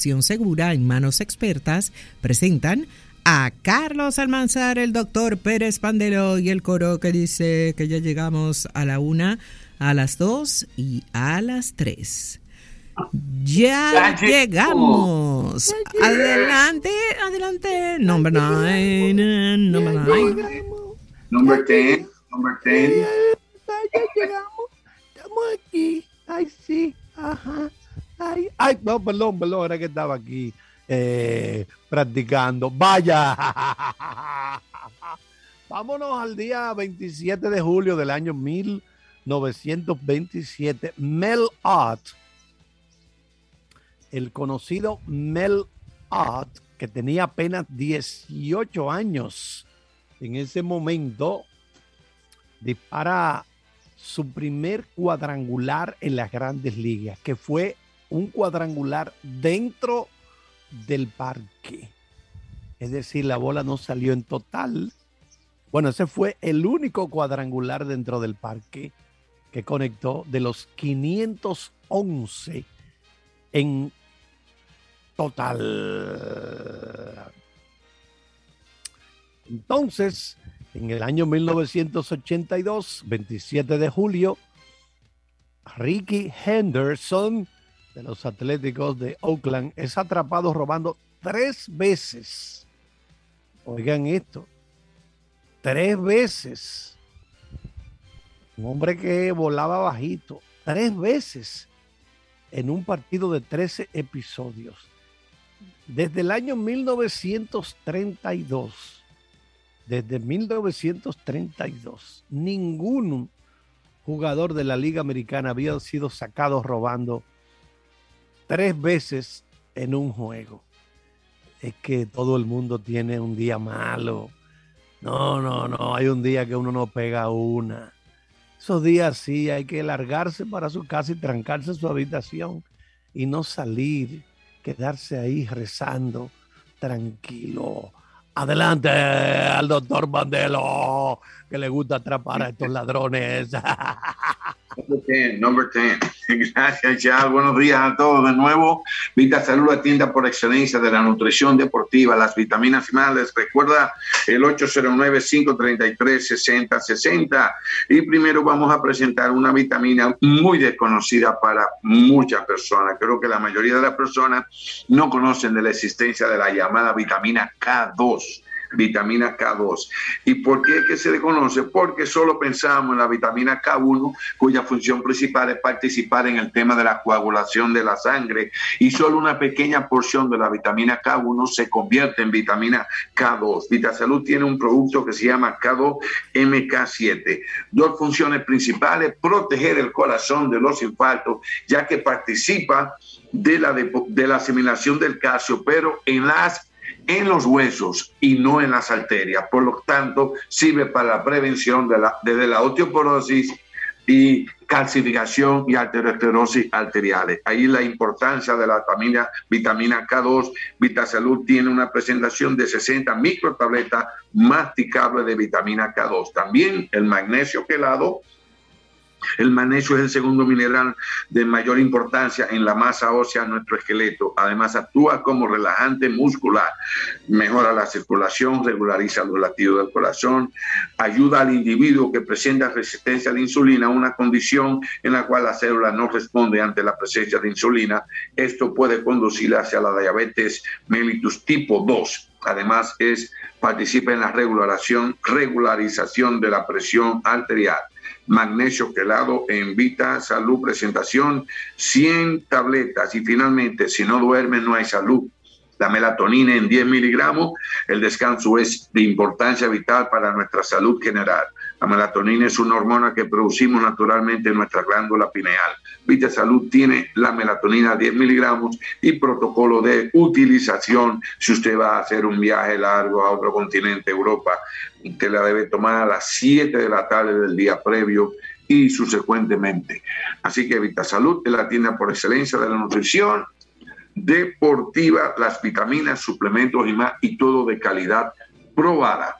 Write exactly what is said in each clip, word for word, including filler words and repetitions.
acción segura en manos expertas, presentan a Carlos Almanzar, el doctor Pérez Pandelo y el coro que dice que ya llegamos a la una, a las dos y a las tres. Ya llegamos. Adelante, adelante. Number nine, number nine. Number ten, number ten. Ya llegamos. Estamos aquí. Ay, sí. Ajá. Ay, ay, no, perdón, perdón, era que estaba aquí eh, practicando. Vaya. Vámonos al día veintisiete de julio del año mil novecientos veintisiete. Mel Ott, el conocido Mel Ott, que tenía apenas dieciocho años en ese momento, dispara su primer cuadrangular en las Grandes Ligas, que fue un cuadrangular dentro del parque. Es decir, la bola no salió en total. Bueno, ese fue el único cuadrangular dentro del parque que conectó de los quinientos once en total. Entonces, en el año mil novecientos ochenta y dos, veintisiete de julio, Rickey Henderson de los Atléticos de Oakland es atrapado robando tres veces. Oigan esto, tres veces. Un hombre que volaba bajito, tres veces en un partido de trece episodios. Desde el año mil novecientos treinta y dos, desde mil novecientos treinta y dos, ningún jugador de la Liga Americana había sido sacado robando tres veces en un juego. Es que todo el mundo tiene un día malo. No, no, no, hay un día que uno no pega una. Esos días sí hay que largarse para su casa y trancarse en su habitación y no salir, quedarse ahí rezando tranquilo. Adelante al doctor Pandelo, que le gusta atrapar a estos ladrones. Number ten, number ten. Gracias, ya. Buenos días a todos de nuevo. Vita Salud, la tienda por excelencia de la nutrición deportiva, las vitaminas finales. Recuerda el ocho cero nueve, cinco tres tres, seis cero seis cero. Y primero vamos a presentar una vitamina muy desconocida para muchas personas. Creo que la mayoría de las personas no conocen de la existencia de la llamada vitamina K dos. Vitamina K dos. ¿Y por qué es que se desconoce? Porque solo pensamos en la vitamina K uno, cuya función principal es participar en el tema de la coagulación de la sangre, y solo una pequeña porción de la vitamina K uno se convierte en vitamina K dos. VitaSalud tiene un producto que se llama K dos M K siete. Dos funciones principales: proteger el corazón de los infartos, ya que participa de la, de, de la asimilación del calcio, pero en las en los huesos y no en las arterias. Por lo tanto, sirve para la prevención de la, de la osteoporosis y calcificación y arteriosclerosis arteriales. Ahí la importancia de la vitamina, vitamina K dos. VitaSalud tiene una presentación de sesenta microtabletas masticables de vitamina K dos. También el magnesio quelado. El magnesio es el segundo mineral de mayor importancia en la masa ósea de nuestro esqueleto. Además, actúa como relajante muscular, mejora la circulación, regulariza los latidos del corazón, ayuda al individuo que presenta resistencia a la insulina, una condición en la cual la célula no responde ante la presencia de insulina. Esto puede conducir hacia la diabetes mellitus tipo dos. Además, es, participa en la regularización, regularización de la presión arterial. Magnesio quelado en VitaSalud, presentación cien tabletas. Y finalmente, si no duermes no hay salud. La melatonina en diez miligramos. El descanso es de importancia vital para nuestra salud general. La melatonina es una hormona que producimos naturalmente en nuestra glándula pineal. VitaSalud tiene la melatonina diez miligramos y protocolo de utilización. Si usted va a hacer un viaje largo a otro continente, Europa, usted la debe tomar a las siete de la tarde del día previo y subsecuentemente. Así que VitaSalud es la tienda por excelencia de la nutrición deportiva, las vitaminas, suplementos y más, y todo de calidad probada.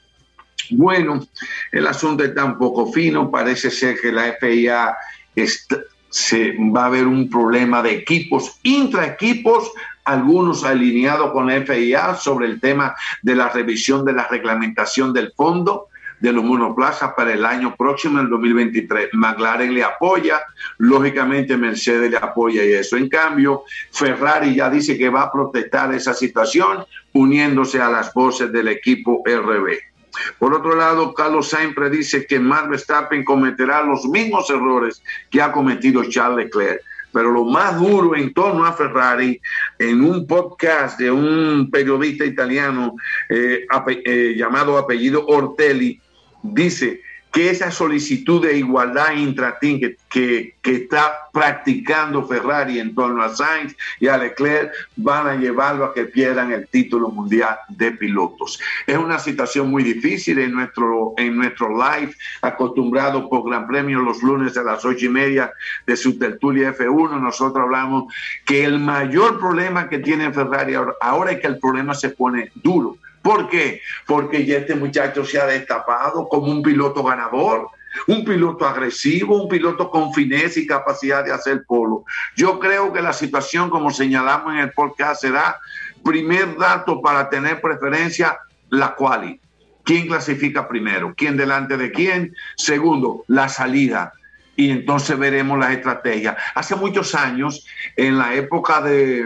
Bueno, el asunto está un poco fino. Parece ser que la F I A está, se va a haber un problema de equipos, intraequipos, algunos alineados con la F I A sobre el tema de la revisión de la reglamentación del fondo de los monoplazas para el año próximo, el dos mil veintitrés. McLaren le apoya, lógicamente Mercedes le apoya y eso. En cambio, Ferrari ya dice que va a protestar esa situación uniéndose a las voces del equipo R B. Por otro lado, Carlos Sainz predice que Max Verstappen cometerá los mismos errores que ha cometido Charles Leclerc. Pero lo más duro en torno a Ferrari, en un podcast de un periodista italiano eh, ape, eh, llamado apellido Ortelli, dice que esa solicitud de igualdad intrateam que, que, que está practicando Ferrari en torno a Sainz y a Leclerc van a llevarlo a que pierdan el título mundial de pilotos. Es una situación muy difícil en nuestro, en nuestro live, acostumbrado por Gran Premio los lunes a las ocho y media de su tertulia F uno. Nosotros hablamos que el mayor problema que tiene Ferrari ahora, ahora es que el problema se pone duro. ¿Por qué? Porque ya este muchacho se ha destapado como un piloto ganador, un piloto agresivo, un piloto con fineza y capacidad de hacer polo. Yo creo que la situación, como señalamos en el podcast, será primer dato para tener preferencia, la quali. ¿Quién clasifica primero? ¿Quién delante de quién? Segundo, la salida. Y entonces veremos las estrategias. Hace muchos años, en la época de...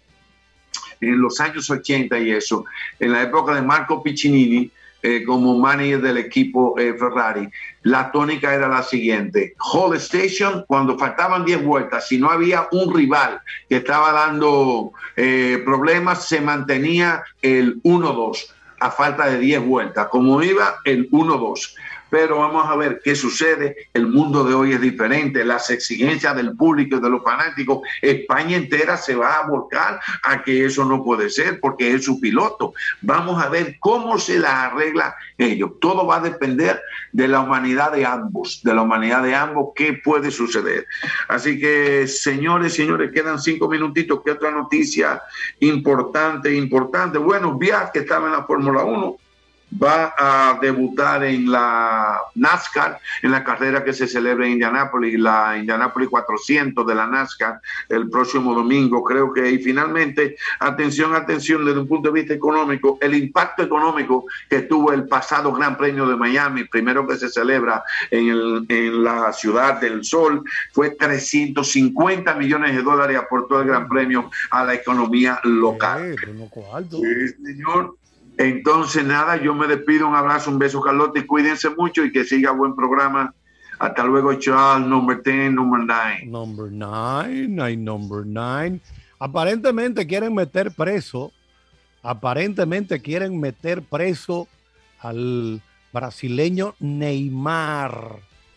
en los años ochenta y eso, en la época de Marco Piccinini, eh, como manager del equipo eh, Ferrari, la tónica era la siguiente: Hall Station, cuando faltaban diez vueltas, si no había un rival que estaba dando eh, problemas, se mantenía el uno dos a falta de diez vueltas, como iba el uno dos. Pero vamos a ver qué sucede. El mundo de hoy es diferente. Las exigencias del público y de los fanáticos, España entera se va a volcar a que eso no puede ser porque es su piloto. Vamos a ver cómo se la arregla ellos. Todo va a depender de la humanidad de ambos, de la humanidad de ambos, qué puede suceder. Así que, señores, señores, quedan cinco minutitos. ¿Qué otra noticia importante, importante? Bueno, Viat, que estaba en la Fórmula uno, va a debutar en la NASCAR, en la carrera que se celebra en Indianápolis, la Indianápolis cuatrocientos de la NASCAR, el próximo domingo, creo que. Y finalmente, atención, atención, desde un punto de vista económico, el impacto económico que tuvo el pasado Gran Premio de Miami, primero que se celebra en, el, en la Ciudad del Sol, fue trescientos cincuenta millones de dólares, aportó el Gran Premio a la economía local. Sí, señor. Entonces, nada, yo me despido. Un abrazo, un beso, Carlota, y cuídense mucho y que siga buen programa. Hasta luego, Charles. Number ten, number nine. Number nine, ay, number nine. Aparentemente quieren meter preso, aparentemente quieren meter preso al brasileño Neymar.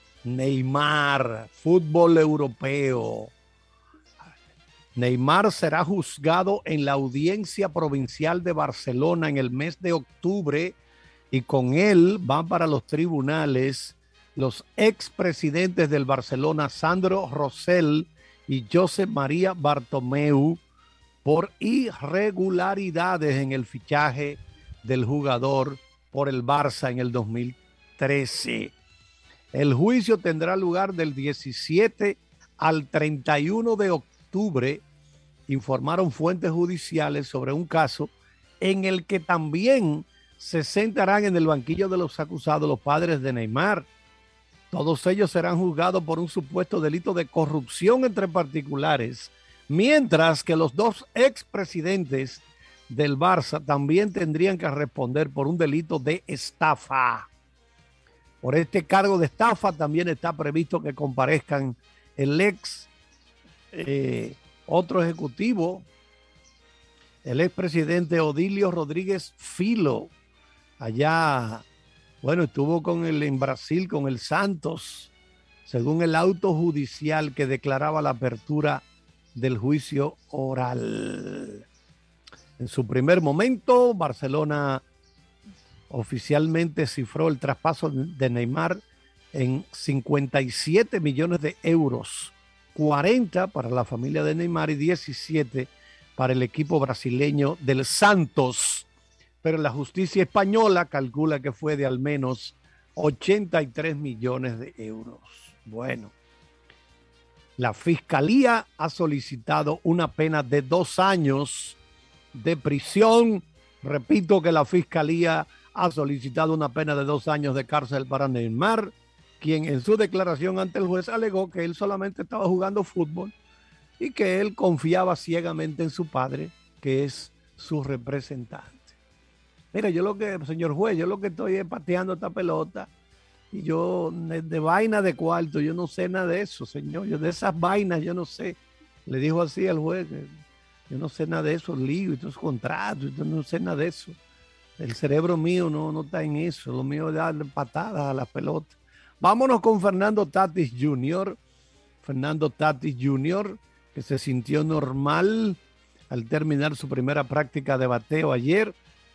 Neymar, fútbol europeo. Neymar será juzgado en la Audiencia Provincial de Barcelona en el mes de octubre y con él van para los tribunales los expresidentes del Barcelona, Sandro Rosell y Josep María Bartomeu, por irregularidades en el fichaje del jugador por el Barça en el dos mil trece. El juicio tendrá lugar del diecisiete al treinta y uno de octubre, informaron fuentes judiciales sobre un caso en el que también se sentarán en el banquillo de los acusados los padres de Neymar. Todos ellos serán juzgados por un supuesto delito de corrupción entre particulares, mientras que los dos expresidentes del Barça también tendrían que responder por un delito de estafa. Por este cargo de estafa también está previsto que comparezcan el ex eh, otro ejecutivo, el expresidente Odilio Rodríguez Filo. Allá, bueno, estuvo con el, en Brasil con el Santos, según el auto judicial que declaraba la apertura del juicio oral. En su primer momento, Barcelona oficialmente cifró el traspaso de Neymar en cincuenta y siete millones de euros, cuarenta para la familia de Neymar y diecisiete para el equipo brasileño del Santos. Pero la justicia española calcula que fue de al menos ochenta y tres millones de euros. Bueno, La fiscalía ha solicitado una pena de dos años de prisión. Repito que la fiscalía ha solicitado una pena de dos años de cárcel para Neymar, quien en su declaración ante el juez alegó que él solamente estaba jugando fútbol y que él confiaba ciegamente en su padre, que es su representante. Mira, yo lo que, señor juez, yo lo que estoy es pateando esta pelota y yo de, de vaina de cuarto, yo no sé nada de eso, señor. Yo de esas vainas yo no sé. Le dijo así al juez, yo no sé nada de esos líos y esos contratos, yo no sé nada de eso. El cerebro mío no, no está en eso, lo mío es darle patadas a las pelotas. Vámonos con Fernando Tatis junior Fernando Tatis junior, que se sintió normal al terminar su primera práctica de bateo ayer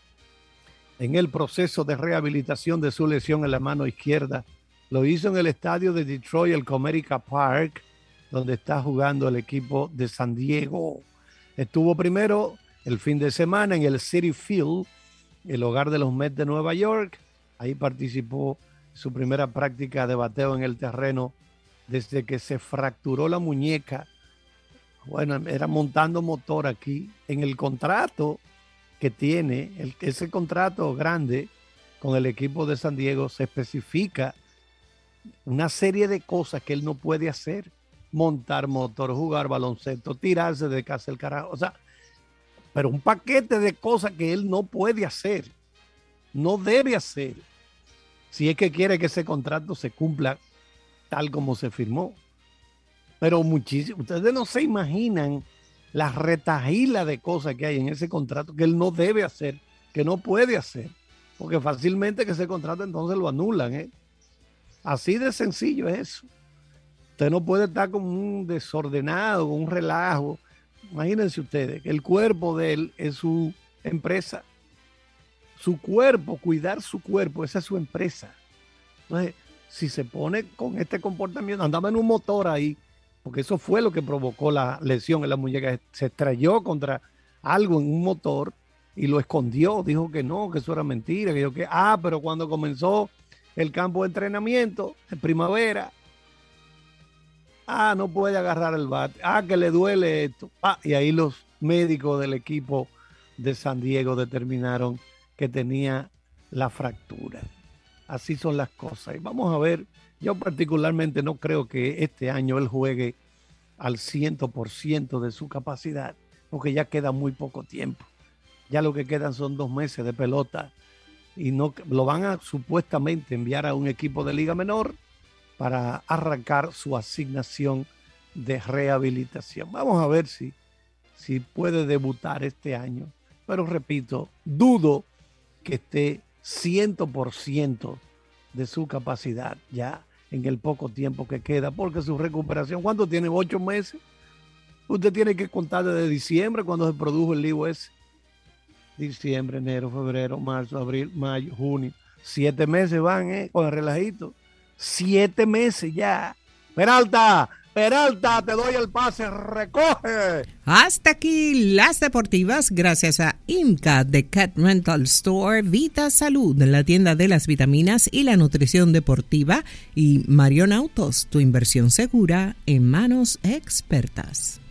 en el proceso de rehabilitación de su lesión en la mano izquierda. Lo hizo en el estadio de Detroit, el Comerica Park, donde está jugando el equipo de San Diego. Estuvo primero el fin de semana en el Citi Field, el hogar de los Mets de Nueva York. Ahí participó en su primera práctica de bateo en el terreno desde que se fracturó la muñeca. Bueno, era montando motor aquí. En el contrato que tiene, el, ese contrato grande con el equipo de San Diego, se especifica una serie de cosas que él no puede hacer: montar motor, jugar baloncesto, tirarse de casa el carajo, o sea, pero un paquete de cosas que él no puede hacer, no debe hacer, si es que quiere que ese contrato se cumpla tal como se firmó. Pero muchísimo, ustedes no se imaginan la retahíla de cosas que hay en ese contrato que él no debe hacer, que no puede hacer, porque fácilmente que ese contrato entonces lo anulan, ¿eh? Así de sencillo es eso. Usted no puede estar como un desordenado, con un relajo. Imagínense ustedes que el cuerpo de él es su empresa. Su cuerpo, cuidar su cuerpo, esa es su empresa. Entonces, si se pone con este comportamiento, andaba en un motor ahí, porque eso fue lo que provocó la lesión en la muñeca. Se estrelló contra algo en un motor y lo escondió. Dijo que no, que eso era mentira. Que yo que, ah, pero cuando comenzó el campo de entrenamiento, en primavera, ah, no puede agarrar el bate, ah, que le duele esto. Ah, y ahí los médicos del equipo de San Diego determinaron que tenía la fractura. Así son las cosas. Y vamos a ver, yo particularmente no creo que este año él juegue al cien por ciento de su capacidad, porque ya queda muy poco tiempo. Ya lo que quedan son dos meses de pelota y no lo van a supuestamente enviar a un equipo de liga menor para arrancar su asignación de rehabilitación. Vamos a ver si, si puede debutar este año. Pero repito, dudo que esté cien por ciento de su capacidad ya en el poco tiempo que queda, porque su recuperación, ¿cuánto tiene? ¿Ocho meses? Usted tiene que contar desde diciembre, cuando se produjo el lío ese. Diciembre, enero, febrero, marzo, abril, mayo, junio. Siete meses van, ¿eh? Con el relajito. Siete meses ya. Peralta, Peralta, te doy el pase, recoge. Hasta aquí las deportivas, gracias a IMCA de Cat Rental Store, Vita Salud, la tienda de las vitaminas y la nutrición deportiva, y Marion Autos, tu inversión segura en manos expertas.